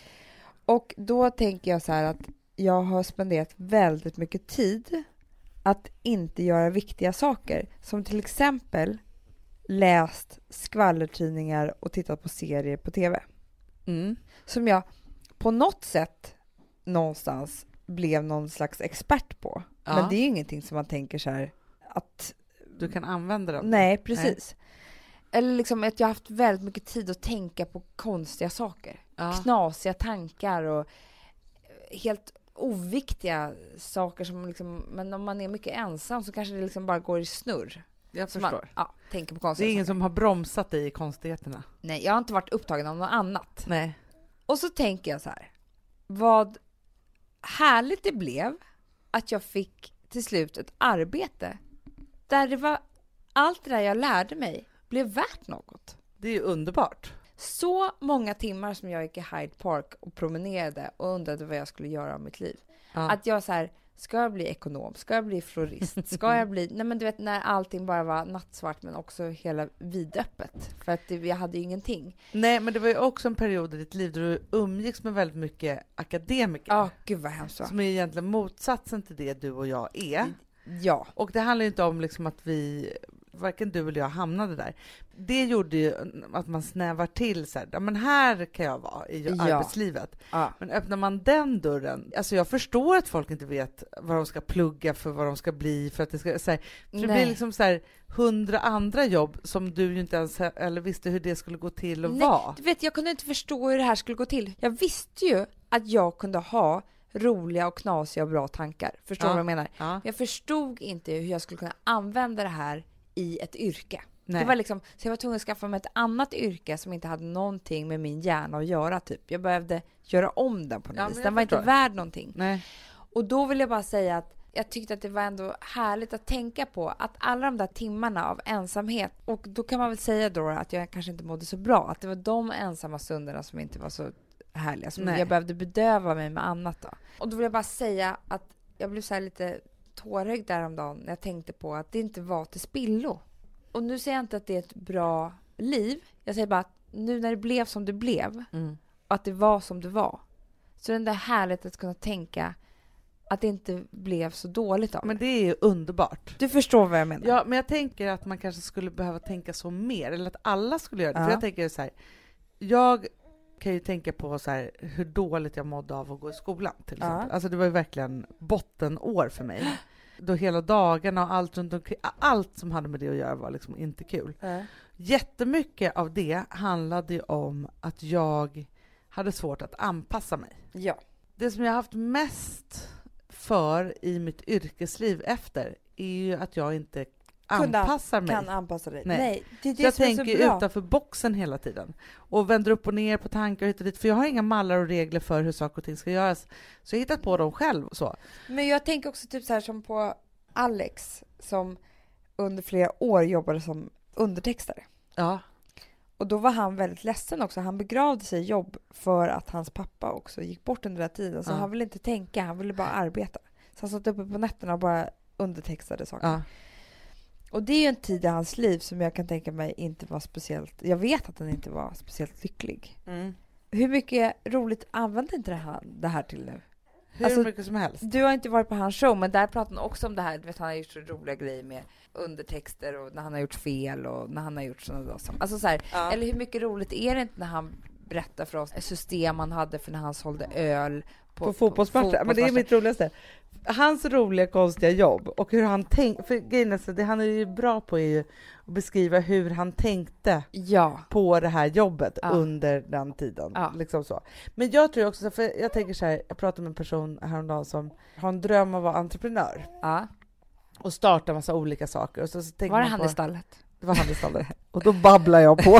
Speaker 2: Och då tänker jag så här att jag har spenderat väldigt mycket tid att inte göra viktiga saker, som till exempel läst skvallertidningar och tittat på serier på TV. Som jag på något sätt någonstans blev någon slags expert på. Ja. Men det är ju ingenting som man tänker så här att
Speaker 1: du kan använda dem.
Speaker 2: Nej, precis. Nej. Eller liksom att jag har haft väldigt mycket tid att tänka på konstiga saker. Ja. Knasiga tankar och helt oviktiga saker som liksom, men om man är mycket ensam så kanske det liksom bara går i snurr.
Speaker 1: Jag förstår.
Speaker 2: Man, tänker på konstiga
Speaker 1: Det är ingen
Speaker 2: saker.
Speaker 1: som har bromsat dig i konstigheterna.
Speaker 2: Nej, jag har inte varit upptagen av något annat.
Speaker 1: Nej.
Speaker 2: Och så tänker jag så här. Vad härligt det blev att jag fick till slut ett arbete där det var allt det där jag lärde mig blev värt något.
Speaker 1: Det är ju underbart.
Speaker 2: Så många timmar som jag gick i Hyde Park och promenerade och undrade vad jag skulle göra av mitt liv. Ja. Att jag så här ska jag bli ekonom? Ska jag bli florist? Ska jag bli... Nej, men du vet, när allting bara var nattsvart, men också hela vidöppet. För att jag hade ju ingenting.
Speaker 1: Nej, men det var ju också en period i ditt liv där du umgicks med väldigt mycket akademiker.
Speaker 2: Ja, gud vad hemskt.
Speaker 1: Som är egentligen motsatsen till det du och jag är.
Speaker 2: Ja.
Speaker 1: Och det handlar ju inte om liksom att varken du eller jag hamnade där. Det gjorde ju att man snävar till så här, ja, men här kan jag vara i arbetslivet.
Speaker 2: Ja.
Speaker 1: Men öppnar man den dörren, alltså jag förstår att folk inte vet vad de ska plugga för, vad de ska bli, för att det ska så här, för det blir liksom så här 100 andra jobb som du ju inte ens eller visste hur det skulle gå till och vara.
Speaker 2: Du vet, jag kunde inte förstå hur det här skulle gå till. Jag visste ju att jag kunde ha roliga och knasiga och bra tankar. Förstår du vad jag menar?
Speaker 1: Ja.
Speaker 2: Jag förstod inte hur jag skulle kunna använda det här i ett yrke.
Speaker 1: Nej.
Speaker 2: Det var liksom, så jag var tvungen att skaffa mig ett annat yrke som inte hade någonting med min hjärna att göra. Typ. Jag behövde göra om den på något vis. Den var inte värd någonting.
Speaker 1: Nej.
Speaker 2: Och då vill jag bara säga att jag tyckte att det var ändå härligt att tänka på att alla de där timmarna av ensamhet, och då kan man väl säga då att jag kanske inte mådde så bra, att det var de ensamma stunderna som inte var så härliga, som jag behövde bedöva mig med annat då. Och då vill jag bara säga att jag blev så här lite tårögd däromdagen när jag tänkte på att det inte var till spillo. Och nu säger jag inte att det är ett bra liv. Jag säger bara att nu när det blev som det blev, och att det var som det var, så är det där härligt att kunna tänka att det inte blev så dåligt av.
Speaker 1: Men det är ju underbart.
Speaker 2: Du förstår vad jag menar.
Speaker 1: Ja, men jag tänker att man kanske skulle behöva tänka så mer, eller att alla skulle göra det. För jag tänker så här, jag kan ju tänka på så här, hur dåligt jag mådde av att gå i skolan till exempel. Alltså det var ju verkligen bottenår för mig. Då hela dagarna och allt runt omkring, allt som hade med det att göra var liksom inte kul. Jättemycket av det handlade ju om att jag hade svårt att anpassa mig.
Speaker 2: Ja.
Speaker 1: Det som jag har haft mest för i mitt yrkesliv efter är ju att jag inte anpassar mig.
Speaker 2: Kan anpassa dig.
Speaker 1: Nej.
Speaker 2: Det är det
Speaker 1: jag
Speaker 2: som
Speaker 1: tänker
Speaker 2: är så bra.
Speaker 1: utanför boxen hela tiden. Och vänder upp och ner på tankar hit och dit. För jag har inga mallar och regler för hur saker och ting ska göras. Så jag har hittat på dem själv och så.
Speaker 2: Men jag tänker också typ så här som på Alex, som under flera år jobbade som undertextare.
Speaker 1: Ja.
Speaker 2: Och då var han väldigt ledsen också. Han begravde sig i jobb för att hans pappa också gick bort under den här tiden. Så han ville inte tänka, han ville bara arbeta. Så han satt uppe på nätterna och bara undertextade saker.
Speaker 1: Ja.
Speaker 2: Och det är ju en tid i hans liv som jag kan tänka mig inte var speciellt... Jag vet att den inte var speciellt lycklig. Hur mycket roligt använde inte det här till nu?
Speaker 1: Hur mycket som helst.
Speaker 2: Du har inte varit på hans show, men där pratar han också om det här. Du vet, han har gjort så roliga grejer med undertexter och när han har gjort fel och när han har gjort sådana saker. Alltså så här, eller hur mycket roligt är det inte när han berättar för oss ett system han hade för när han sålde öl på
Speaker 1: fotbollsmatcher. Men det är mitt roligaste. Hans roliga konstiga jobb och hur han tänkte, för det han är ju bra på är ju att beskriva hur han tänkte på det här jobbet under den tiden. Liksom så. Men jag tror också, för jag tänker så här, jag pratade med en person häromdagen som har en dröm att vara entreprenör. Och starta massa olika saker. Och så
Speaker 2: var det han i stallet?
Speaker 1: Det var han i stallet. Och då babblar jag på.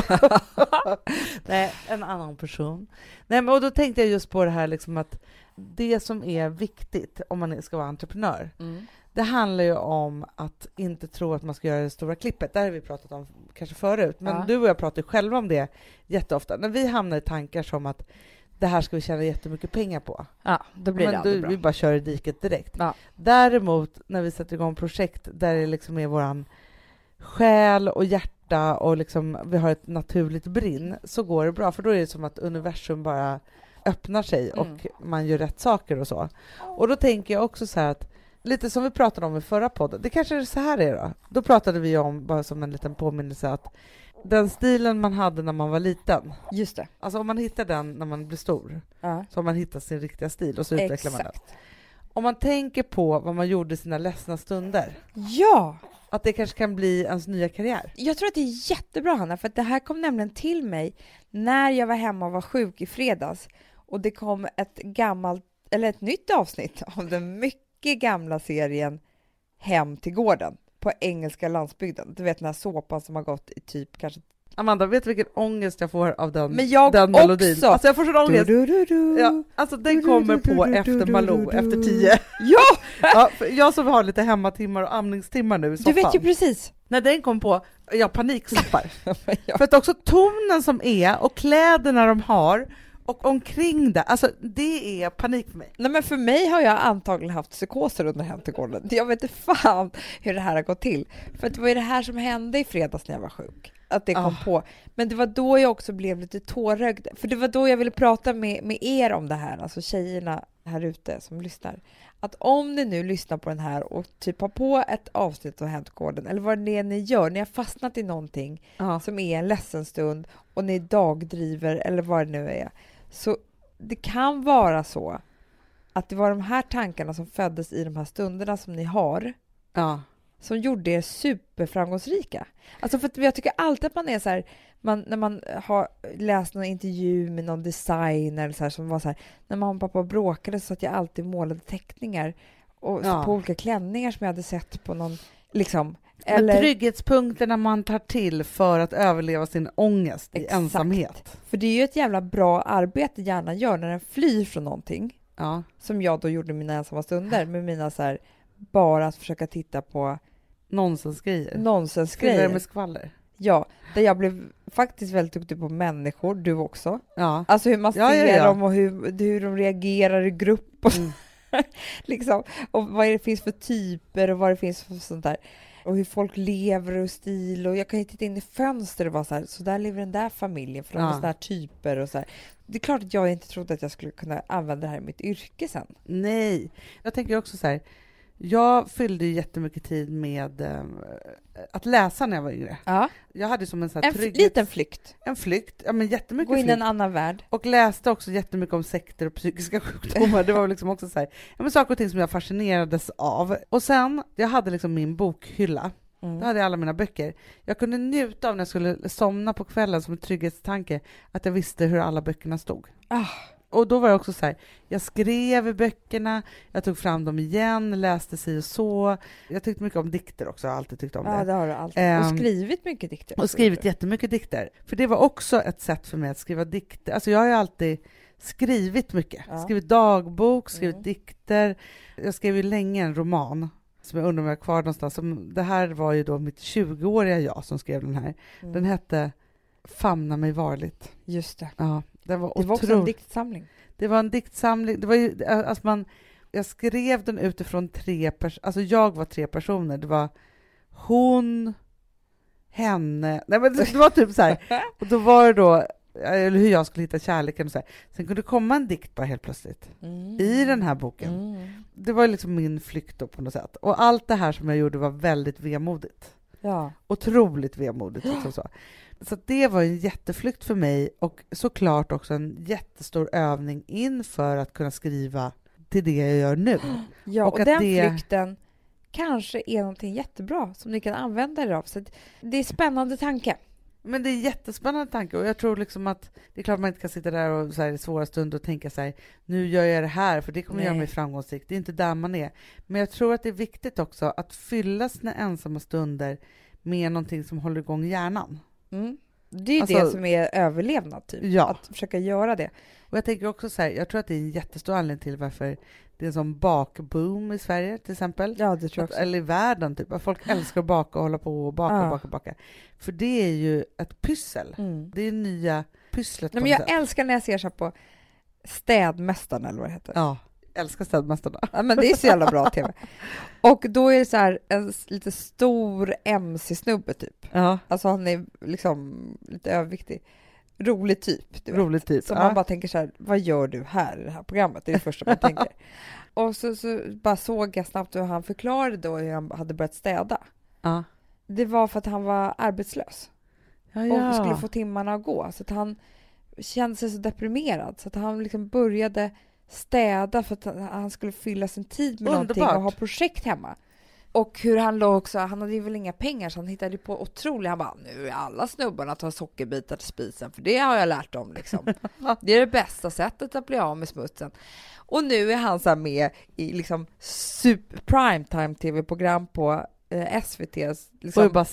Speaker 1: Nej, en annan person. Nej, men och då tänkte jag just på det här liksom att det som är viktigt om man ska vara entreprenör, det handlar ju om att inte tro att man ska göra det stora klippet. Det har vi pratat om kanske förut. Men du och jag pratar själva om det jätteofta. När vi hamnar i tankar som att det här ska vi tjäna jättemycket pengar på.
Speaker 2: Då blir det aldrig bra.
Speaker 1: Vi bara kör i diket direkt. Däremot när vi sätter igång projekt där det liksom är våran själ och hjärta och liksom vi har ett naturligt brinn, så går det bra. För då är det som att universum bara öppnar sig och man gör rätt saker och så. Och då tänker jag också så här att lite som vi pratade om i förra podden, det kanske är så här är då. Då pratade vi om, bara som en liten påminnelse, att den stilen man hade när man var liten.
Speaker 2: Just det.
Speaker 1: Alltså om man hittar den när man blir stor, så har man hittat sin riktiga stil och så utvecklar man den. Om man tänker på vad man gjorde i sina ledsna stunder.
Speaker 2: Ja!
Speaker 1: Att det kanske kan bli ens nya karriär.
Speaker 2: Jag tror att det är jättebra, Hanna, för att det här kom nämligen till mig när jag var hemma och var sjuk i fredags. Och det kom ett nytt avsnitt av den mycket gamla serien Hem till gården på engelska landsbygden. Du vet den här såpan som har gått i typ kanske...
Speaker 1: Amanda, vet du vilken ångest jag får av den,
Speaker 2: men jag
Speaker 1: den melodin?
Speaker 2: Också.
Speaker 1: Alltså jag får sån ångest. Ja, alltså den kommer på efter Malou, efter 10. Ja, jag som har lite hemmatimmar och amningstimmar nu i soffan.
Speaker 2: Du vet ju precis.
Speaker 1: När den kom på, jag panikstoppar. För att också tonen som är och kläderna de har Och omkring det, alltså det är panik för mig.
Speaker 2: Nej, men för mig har jag antagligen haft psykoser under Hem till gården. Jag vet inte fan hur det här har gått till. För det var ju det här som hände i fredags när jag var sjuk. Att det kom på. Men det var då jag också blev lite tårögd. För det var då jag ville prata med er om det här. Alltså tjejerna här ute som lyssnar. Att om ni nu lyssnar på den här och typ har på ett avsnitt av Hem till gården. Eller vad det är ni gör. Ni har fastnat i någonting som är en ledsen stund. Och ni dagdriver eller vad det nu är. Så det kan vara så att det var de här tankarna som föddes i de här stunderna som ni har som gjorde er superframgångsrika. Alltså för att jag tycker alltid att man är så här, när man har läst någon intervju med någon designer så här, som var så här, när mamma och pappa bråkade så att jag alltid målade teckningar och på olika klänningar som jag hade sett på någon liksom.
Speaker 1: Eller trygghetspunkterna man tar till för att överleva sin ångest i ensamhet.
Speaker 2: För det är ju ett jävla bra arbete hjärnan gör när den flyr från någonting. Som jag då gjorde mina ensamma stunder med mina så här, bara att försöka titta på nonsensgrejer.
Speaker 1: Skriver med skvaller.
Speaker 2: Ja, där jag blev faktiskt väldigt duktig på människor, du också.
Speaker 1: Ja.
Speaker 2: Alltså hur man ser dem och hur de reagerar i grupp och liksom, och vad det finns för typer och vad det finns för sånt där. Och hur folk lever och stil. Och jag kan ju titta in i fönster och vara så där lever den där familjen. För de är sådana här typer och så här. Det är klart att jag inte trodde att jag skulle kunna använda det här i mitt yrke sen.
Speaker 1: Nej, jag tänker också så här. Jag fyllde ju jättemycket tid med att läsa när jag var yngre.
Speaker 2: Ja.
Speaker 1: Jag hade som en sån här
Speaker 2: liten flykt.
Speaker 1: En flykt, ja men jättemycket
Speaker 2: gå in i
Speaker 1: flykt.
Speaker 2: En annan värld.
Speaker 1: Och läste också jättemycket om sekter och psykiska sjukdomar. Det var liksom också så här, ja men saker och ting som jag fascinerades av. Och sen, jag hade liksom min bokhylla. Då hade jag alla mina böcker. Jag kunde njuta av när jag skulle somna på kvällen som en trygghetstanke att jag visste hur alla böckerna stod. Och då var det också så här, jag skrev i böckerna, jag tog fram dem igen, läste sig och så. Jag tyckte mycket om dikter också, jag har alltid tyckt om det.
Speaker 2: Ja, det har du alltid. Och skrivit mycket dikter.
Speaker 1: Och skrivit jättemycket dikter. För det var också ett sätt för mig att skriva dikter. Alltså jag har ju alltid skrivit mycket. Skrivit dagbok, skrivit dikter. Jag skrev ju länge en roman som jag undrar om jag är kvar någonstans. Det här var ju då mitt 20-åriga jag som skrev den här. Den hette Famna mig varligt.
Speaker 2: Just det.
Speaker 1: Ja. Det var
Speaker 2: också en diktsamling.
Speaker 1: Det var en diktsamling. Det var ju, alltså jag skrev den utifrån alltså jag var 3 personer. Det var hon, henne. Nej, men det var typ så här. Och då var det då, eller hur jag skulle hitta kärleken och så här. Sen kunde det komma en dikt bara helt plötsligt i den här boken. Det var liksom min flykt då på något sätt. Och allt det här som jag gjorde var väldigt vemodigt.
Speaker 2: Ja.
Speaker 1: Otroligt vemodigt också så. Så det var en jätteflykt för mig och såklart också en jättestor övning inför att kunna skriva till det jag gör nu.
Speaker 2: Ja, och den flykten kanske är någonting jättebra som ni kan använda er av. Så det är en spännande tanke.
Speaker 1: Men det är en jättespännande tanke och jag tror liksom att det är klart man inte kan sitta där och så här i svåra stunder och tänka så här, nu gör jag det här för det kommer göra mig framgångsrik. Det är inte där man är. Men jag tror att det är viktigt också att fylla sina ensamma stunder med någonting som håller igång hjärnan.
Speaker 2: Det är alltså, det som är överlevnad typ.
Speaker 1: Ja.
Speaker 2: Att försöka göra det.
Speaker 1: Och jag tänker också så här, jag tror att det är en jättestor anledning till varför det är en sån bakboom i Sverige till exempel.
Speaker 2: Ja, det tror jag också.
Speaker 1: Eller i världen typ. Att folk älskar att baka och hålla på och baka. För det är ju ett pyssel. Det är nya pysslet.
Speaker 2: Nej, men jag älskar när jag ser så på Städmästarna eller vad det heter.
Speaker 1: Ja, älskar Städmästarna.
Speaker 2: Ja, men det är så jävla bra tv. Och då är det så här en lite stor MC-snubbe typ.
Speaker 1: Ja.
Speaker 2: Alltså han är liksom lite överviktig. Rolig typ.
Speaker 1: Rolig typ.
Speaker 2: Så man bara tänker så här, vad gör du här i det här programmet? Det är det första man tänker. Och så bara såg jag snabbt hur han förklarade då hur han hade börjat städa.
Speaker 1: Ja.
Speaker 2: Det var för att han var arbetslös. Och skulle få timmarna att gå. Så att han kände sig så deprimerad. Så att han liksom började städa för att han skulle fylla sin tid med någonting och ha projekt hemma. Och hur han låg också, han hade ju väl inga pengar så han hittade på otroligt, han bara, nu är alla snubbarna tar sockerbitar till spisen för det har jag lärt dem liksom. Det är det bästa sättet att bli av med smutsen. Och nu är han så här med i liksom super primetime tv-program på SVT. Liksom.
Speaker 1: Och bara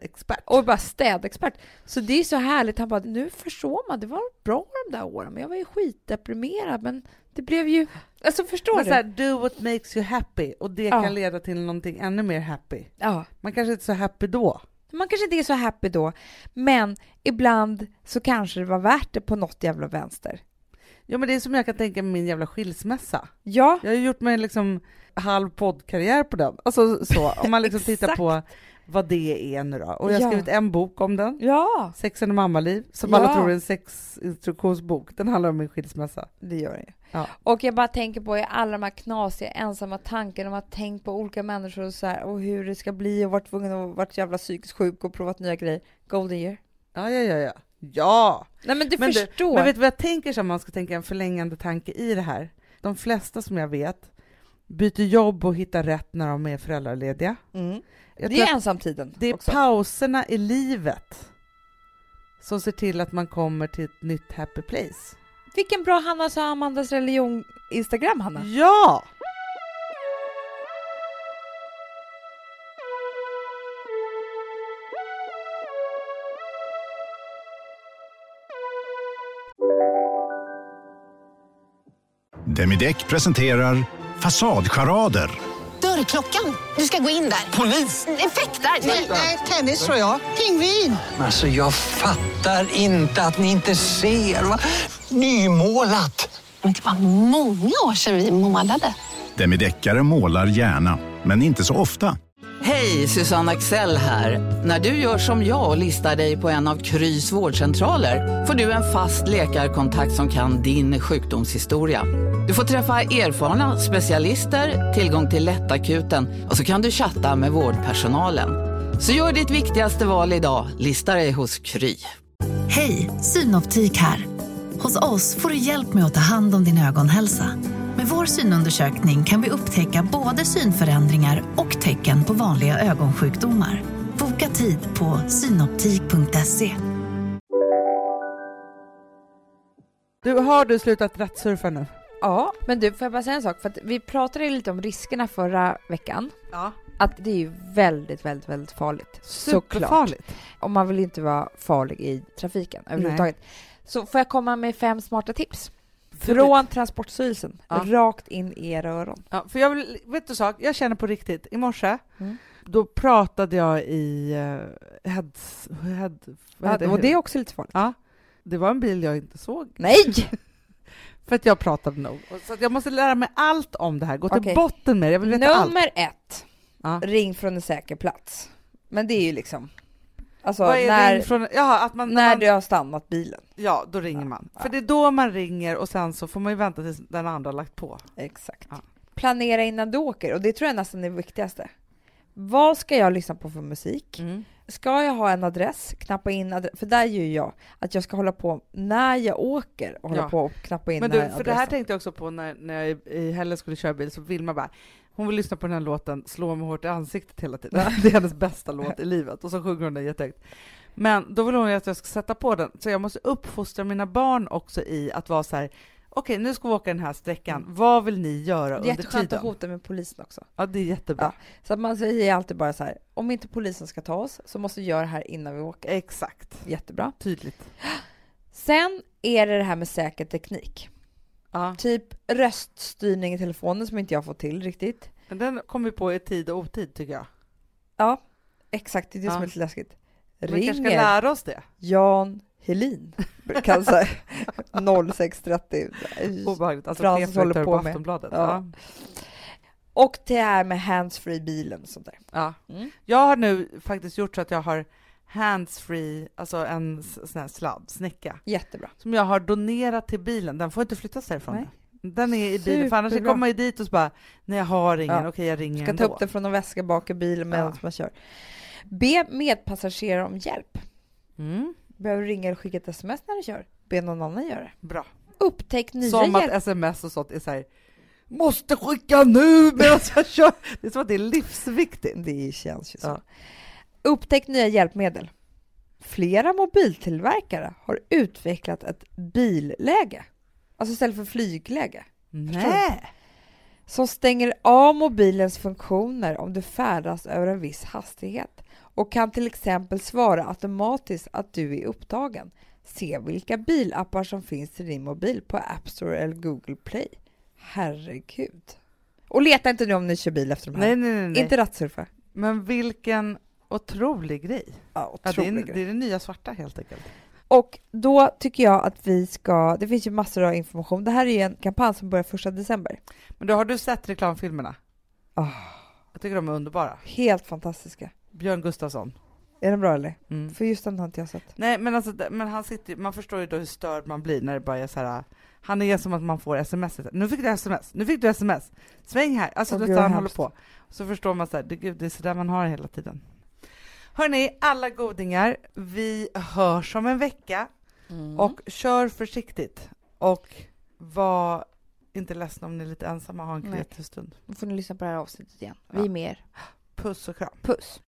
Speaker 1: städexpert.
Speaker 2: Så det är så härligt, han bara, nu förstår man, det var bra de där åren men jag var ju skitdeprimerad men det blev ju, alltså förstår du?
Speaker 1: Så här, do what makes you happy och det kan leda till någonting ännu mer happy.
Speaker 2: Ja.
Speaker 1: Man kanske inte är så happy då.
Speaker 2: Man kanske inte är så happy då, men ibland så kanske det var värt det på något jävla vänster.
Speaker 1: Ja, men det är som jag kan tänka med min jävla skilsmässa.
Speaker 2: Ja.
Speaker 1: Jag har gjort mig liksom halv poddkarriär på den. Alltså så, om man liksom tittar på vad det är nu då. Och jag har skrivit en bok om den.
Speaker 2: Ja.
Speaker 1: Sex och mammaliv, som alla tror är en sexinstruktionsbok. Den handlar om min skilsmässa.
Speaker 2: Det gör det.
Speaker 1: Ja.
Speaker 2: Och jag bara tänker på alla de här knasiga, ensamma tankarna. De har tänkt på olika människor och, så här, och hur det ska bli och varit tvungen att varit jävla psykiskt sjuk och provat nya grejer. Golden year. Ja!
Speaker 1: Nej,
Speaker 2: men du förstår.
Speaker 1: Men vet du vad jag tänker som man ska tänka en förlängande tanke i det här? De flesta som jag vet byter jobb och hittar rätt när de är föräldralediga.
Speaker 2: Det är ensamtiden.
Speaker 1: Det är
Speaker 2: också
Speaker 1: pauserna i livet som ser till att man kommer till ett nytt happy place.
Speaker 2: Vilken bra Hanna sa Amandas religion Instagram, Hanna.
Speaker 1: Ja!
Speaker 5: Demideck presenterar Fasadcharader.
Speaker 6: Dörrklockan. Du ska gå in där.
Speaker 7: Polis?
Speaker 6: Effektar?
Speaker 7: Nej, tennis tror jag. Pingvin. Alltså jag fattar inte att ni inte ser. Va? Nymålat.
Speaker 6: Men det var många år sedan vi målade.
Speaker 5: Demideckare målar gärna, men inte så ofta.
Speaker 8: Hej, Susanne Axel här. När du gör som jag och listar dig på en av Krys vårdcentraler får du en fast läkarkontakt som kan din sjukdomshistoria. Du får träffa erfarna specialister, tillgång till lättakuten och så kan du chatta med vårdpersonalen. Så gör ditt viktigaste val idag, lista dig hos Kry.
Speaker 9: Hej, Synoptik här. Hos oss får du hjälp med att ta hand om din ögonhälsa. Med vår synundersökning kan vi upptäcka både synförändringar och tecken på vanliga ögonsjukdomar. Boka tid på synoptik.se.
Speaker 1: Har du slutat rättsurfa nu?
Speaker 2: Ja, men du, får jag bara säga en sak? För att vi pratade lite om riskerna förra veckan.
Speaker 1: Ja.
Speaker 2: Att det är ju väldigt, väldigt, väldigt farligt.
Speaker 1: Superfarligt.
Speaker 2: Och man vill inte vara farlig i trafiken överhuvudtaget. Så får jag komma med 5 smarta tips? Från Transportstyrelsen, rakt in i era öron.
Speaker 1: Ja, för vet du sak, jag känner på riktigt. I morse, då pratade jag i
Speaker 2: och det är också lite farligt.
Speaker 1: Ja, det var en bil jag inte såg.
Speaker 2: Nej!
Speaker 1: För att jag pratade nog. Så jag måste lära mig allt om det här. Gå till botten med det. Jag vill veta
Speaker 2: Nummer
Speaker 1: allt.
Speaker 2: 1. Ring från en säker plats. Men det är ju liksom... Alltså när du har stannat bilen.
Speaker 1: Ja, då ringer man. För det är då man ringer och sen så får man ju vänta tills den andra har lagt på.
Speaker 2: Exakt. Ja. Planera innan du åker, och det tror jag nästan är det viktigaste. Vad ska jag lyssna på för musik? Ska jag ha en adress? Knappa in adress. För där gör jag att jag ska hålla på när jag åker och hålla på och knappa in.
Speaker 1: Men du, för det här tänkte jag också på när jag i helgen skulle köra bil, så vill man bara, hon vill lyssna på den här låten, slå mig hårt i ansiktet hela tiden. Det är hennes bästa låt i livet. Och så sjunger hon den jättehögt. Men då vill hon att jag ska sätta på den. Så jag måste uppfostra mina barn också i att vara så här: okej, nu ska vi åka den här sträckan. Vad vill ni göra under tiden? Det är
Speaker 2: jätteskönt att hota med polisen också.
Speaker 1: Ja, det är jättebra.
Speaker 2: Ja, så att man säger alltid bara så här: om inte polisen ska ta oss så måste vi göra det här innan vi åker.
Speaker 1: Exakt.
Speaker 2: Jättebra.
Speaker 1: Tydligt.
Speaker 2: Sen är det här med säker teknik.
Speaker 1: Ja.
Speaker 2: Typ röststyrning i telefonen som inte jag får till riktigt.
Speaker 1: Men den kommer på i tid och otid, tycker jag.
Speaker 2: Ja, exakt. Det är det som är lite läskigt.
Speaker 1: Vi kanske ska lära oss det.
Speaker 2: Jan Helin kan säga 0630.
Speaker 1: Obehagligt. Alltså
Speaker 2: Frans håller på med.
Speaker 1: Aftonbladet.
Speaker 2: Ja. Och det här med handsfree bilen och sånt där.
Speaker 1: Ja. Jag har nu faktiskt gjort så att jag har handsfree, alltså en sån här snäcka.
Speaker 2: Jättebra.
Speaker 1: Som jag har donerat till bilen. Den får inte flyttas därifrån. Nej. Den är i bilen, för annars kommer man ju dit och så bara, nej, jag har ingen, okej, jag ringer
Speaker 2: ska
Speaker 1: ändå.
Speaker 2: Ta upp den från en väska bak i bilen medan man kör. Be medpassagerare om hjälp. Behöver ringa eller skicka ett sms när du kör. Be någon annan göra det.
Speaker 1: Bra.
Speaker 2: Upptäck nya
Speaker 1: som att sms och sånt är så här: måste skicka nu medan jag kör. Det är som att det är livsviktigt.
Speaker 2: Det känns ju så. Ja. Upptäck nya hjälpmedel. Flera mobiltillverkare har utvecklat ett billäge. Alltså istället för flygläge.
Speaker 1: Nej.
Speaker 2: Som stänger av mobilens funktioner om du färdas över en viss hastighet. Och kan till exempel svara automatiskt att du är upptagen. Se vilka bilappar som finns till din mobil på App Store eller Google Play. Herregud. Och leta inte nu om ni kör bil efter de här.
Speaker 1: Nej.
Speaker 2: Inte rattsurfa.
Speaker 1: Men vilken otrolig grej.
Speaker 2: Ja, otrolig
Speaker 1: grej. Det är det nya svarta helt enkelt.
Speaker 2: Och då tycker jag att vi ska, det finns ju massor av information. Det här är ju en kampanj som börjar 1 december.
Speaker 1: Men då har du sett reklamfilmerna? Jag tycker de är underbara.
Speaker 2: Helt fantastiska.
Speaker 1: Björn Gustafsson.
Speaker 2: Är den bra eller?
Speaker 1: Mm.
Speaker 2: För just den har inte jag sett.
Speaker 1: Nej, men alltså, men han sitter, man förstår ju då hur störd man blir när det bara är så här. Han är som att man får sms. Nu fick du sms. Sväng här. Alltså det han håller på. Så förstår man så här, det är så där man har det hela tiden. Hörrni, alla godingar, vi hörs om en vecka. Och kör försiktigt. Och var inte ledsen om ni är lite ensamma och har en kreativ stund.
Speaker 2: Då får ni lyssna på det här avsnittet igen. Vi är med er.
Speaker 1: Puss och kram.
Speaker 2: Puss.